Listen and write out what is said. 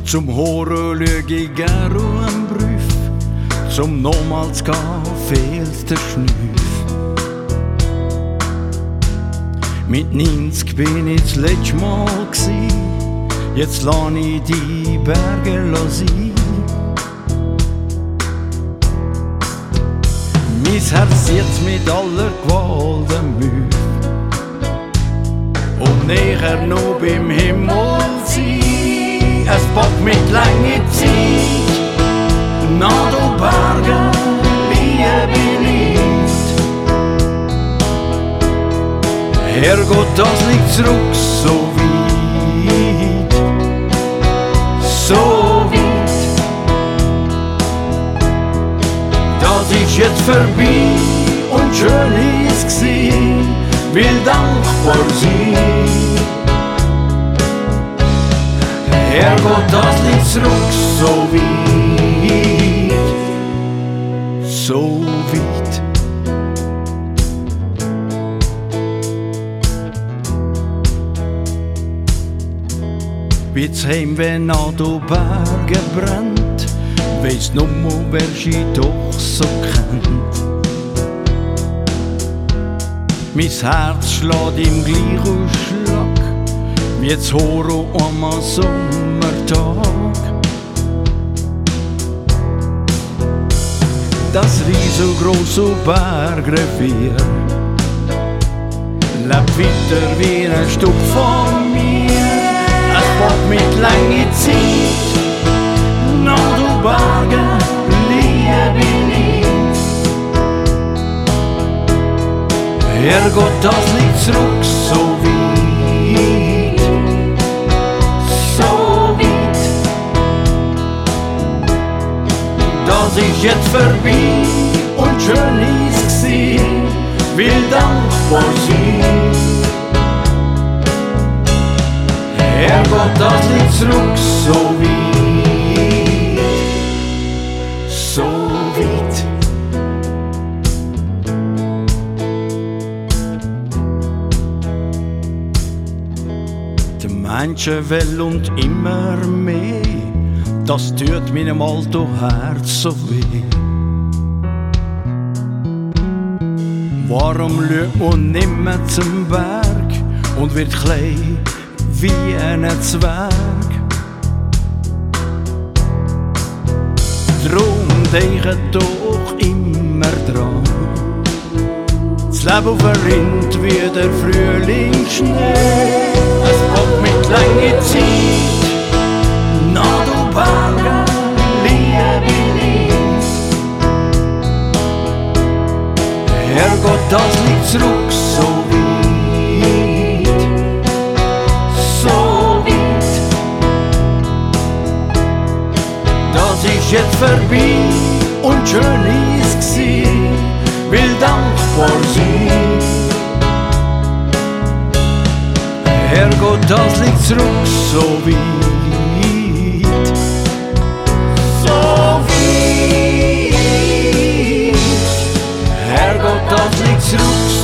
Zum Hören schau ich gern am Brief, zum nochmals gehen fehlt der Schnüff. Mit 90 bin ich das letzte Mal gsi, jetzt lass ich die Berge sein. Mein Herz jetzt mit aller Gewalt müde und näher noch beim Himmel sein. Es packt mit lange Zeit, nach den Bergen liebe nicht. Herrgott, das liegt zurück so weit, so weit. Das ist jetzt vorbei und schön ist gsi, will dankbar sein. Herrgott, das liegt zurück so weit, so weit. Wie's heim, wenn an den Bergen brennt, weiss nur, wer sie doch so kennt. Mein Herz schlägt im gleichen Schlag, wie das Horo am Sommertag. Das riesengroße Bergrevier lebt weiter wie ein Stück von mir. Es packt mit langer Zeit, nach den Bergen liebe nicht. Herrgott, das liegt zurück so weit, so weit. Das ist jetzt vorbei und schön ist gsi, will dankbar sein. Herrgott, das liegt zurück so weit, so weit. Die Menschen will und immer mehr, das tut meinem alten Herz so weh. Warum schaut man nimmer zum Berg und wird klein wie ein Zwerg? Drum denke doch immer dran, das Leben verrinnt wie der Frühlingsschnee. Es packt mit langer Zeit, nach den Bergen liebe nicht. Herrgott, das liegt zurück so weit, so weit. Das ist jetzt vorbei und schön ist gsi, will dankbar sein. Herrgott, das liegt zurück so weit, so weit. Herrgott, das liegt zurück